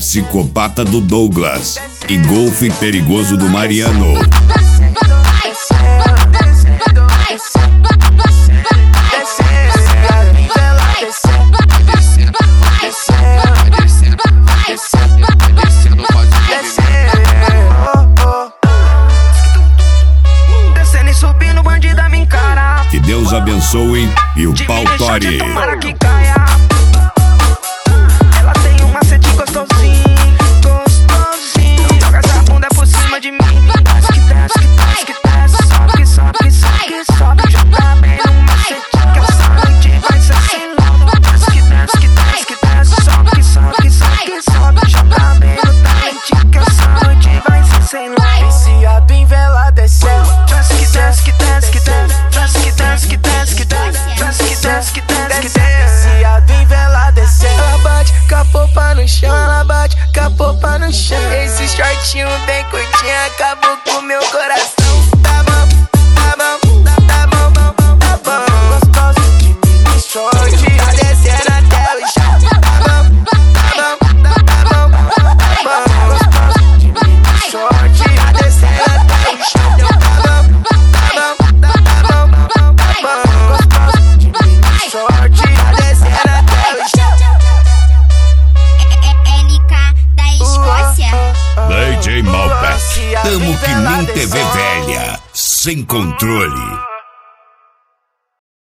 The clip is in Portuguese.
psicopata do Douglas e golfe perigoso do Mariano. Que Deus abençoe e o pau tore. Ela tem um macete gostosinho, gostosinho. Joga essa bunda por cima de mim. Desce, desce, desce, desce. Sobe, sobe, sobe, sobe. Joga bem no macete que essa noite vai ser sem louco. Desce, desce, desce, desce. Sobe, sobe, sobe, sobe. Joga bem no talento que essa noite vai ser sem louco. Viciado em vela desceu. Desce, desce, desce, desce. Desce, desce, desce, desce. Desce, desce, desce. Viciado em vela desceu. Ela bate com a popa no chão, ela bate com a popa no chão. Esse shortinho bem curtinho acabou com meu coração. Tá bom, tá bom, tá bom, tá bom. Gostoso de mini short, tá descendo até o chão. Tá bom, tá bom, tá bom, tá bom. Gostoso de mini short, tá descendo até o chão. Tá bom, tá bom, tá bom, tá bom. Gostoso de mini short, tá descendo até o chão. DJ Malpass, tamo que nem TV velha, sem controle.